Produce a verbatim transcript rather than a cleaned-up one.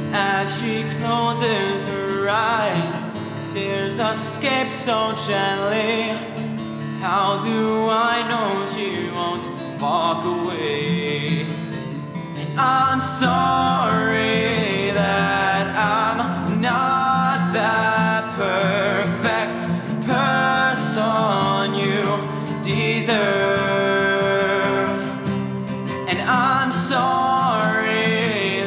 As she closes her eyes, tears escape so gently. How do I know she won't walk away? And I'm sorry that I'm not that perfect person you deserve. And I'm sorry